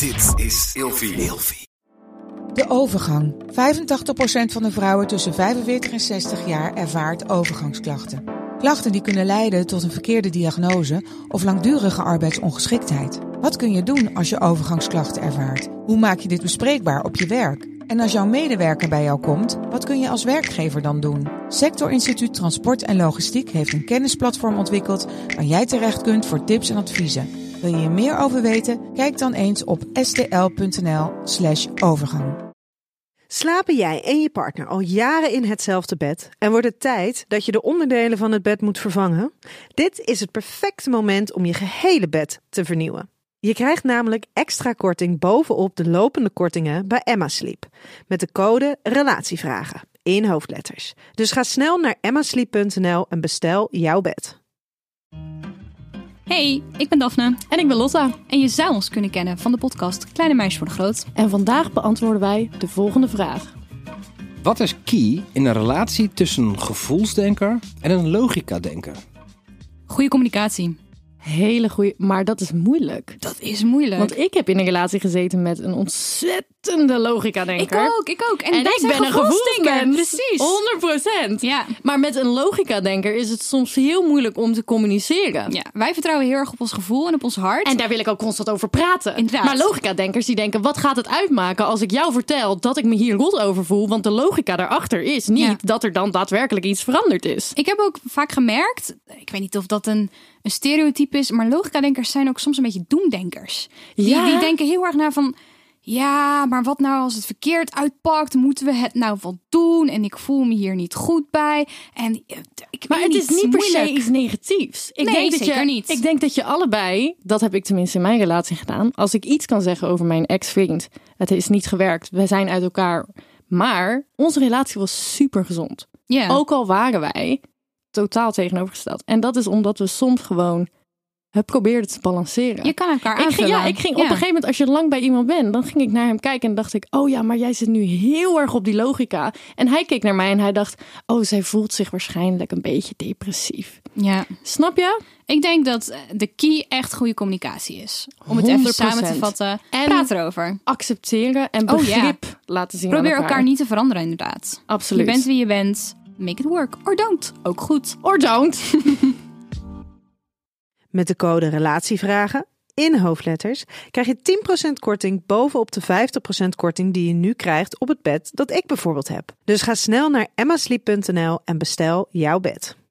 Dit is Ilfie. De overgang. 85% van de vrouwen tussen 45 en 60 jaar ervaart overgangsklachten. Klachten die kunnen leiden tot een verkeerde diagnose of langdurige arbeidsongeschiktheid. Wat kun je doen als je overgangsklachten ervaart? Hoe maak je dit bespreekbaar op je werk? En als jouw medewerker bij jou komt, wat kun je als werkgever dan doen? Sectorinstituut Transport en Logistiek heeft een kennisplatform ontwikkeld waar jij terecht kunt voor tips en adviezen. Wil je hier meer over weten? Kijk dan eens op stl.nl/overgang. Slapen jij en je partner al jaren in hetzelfde bed en wordt het tijd dat je de onderdelen van het bed moet vervangen? Dit is het perfecte moment om je gehele bed te vernieuwen. Je krijgt namelijk extra korting bovenop de lopende kortingen bij Emma Sleep. Met de code RELATIEVRAGEN in hoofdletters. Dus ga snel naar emmasleep.nl en bestel jouw bed. Hey, ik ben Daphne. En ik ben Lotta. En je zou ons kunnen kennen van de podcast Kleine Meisjes Worden Groot. En vandaag beantwoorden wij de volgende vraag. Wat is key in een relatie tussen een gevoelsdenker en een logica-denker? Goede communicatie. Hele goeie, maar dat is moeilijk. Dat is moeilijk. Want ik heb in een relatie gezeten met een ontzettende logica-denker. Ik ook. En ik ben een gevoelsdenker. Precies. 100%. Ja. Maar met een logica-denker is het soms heel moeilijk om te communiceren. Ja, wij vertrouwen heel erg op ons gevoel en op ons hart. En daar wil ik ook constant over praten. Inderdaad. Maar logica-denkers die denken, wat gaat het uitmaken als ik jou vertel dat ik me hier rot over voel? Want de logica daarachter is niet dat er dan daadwerkelijk iets veranderd is. Ik heb ook vaak gemerkt, ik weet niet of dat een stereotype is, maar logica-denkers zijn ook soms een beetje doemdenkers. Die denken heel erg naar van, ja, maar wat nou als het verkeerd uitpakt? Moeten we het nou wel doen? En ik voel me hier niet goed bij. En maar het is niet per se iets negatiefs. Zeker niet. Ik denk dat je allebei, dat heb ik tenminste in mijn relatie gedaan. Als ik iets kan zeggen over mijn ex-vriend, het is niet gewerkt. We zijn uit elkaar. Maar onze relatie was super gezond. Yeah. Ook al waren wij totaal tegenovergesteld. En dat is omdat we soms gewoon probeerden te balanceren. Je kan elkaar aanvullen. Ik ging op een gegeven moment, als je lang bij iemand bent, dan ging ik naar hem kijken en dacht ik, oh ja, maar jij zit nu heel erg op die logica. En hij keek naar mij en hij dacht, oh, zij voelt zich waarschijnlijk een beetje depressief. Ja. Snap je? Ik denk dat de key echt goede communicatie is. Om het even samen te vatten. En praat erover. Accepteren en begrip laten zien. Probeer elkaar niet te veranderen, inderdaad. Absoluut. Je bent wie je bent. Make it work. Or don't. Ook goed. Or don't. Met de code RELATIEVRAGEN in hoofdletters krijg je 10% korting bovenop de 50% korting die je nu krijgt op het bed dat ik bijvoorbeeld heb. Dus ga snel naar emmasleep.nl en bestel jouw bed.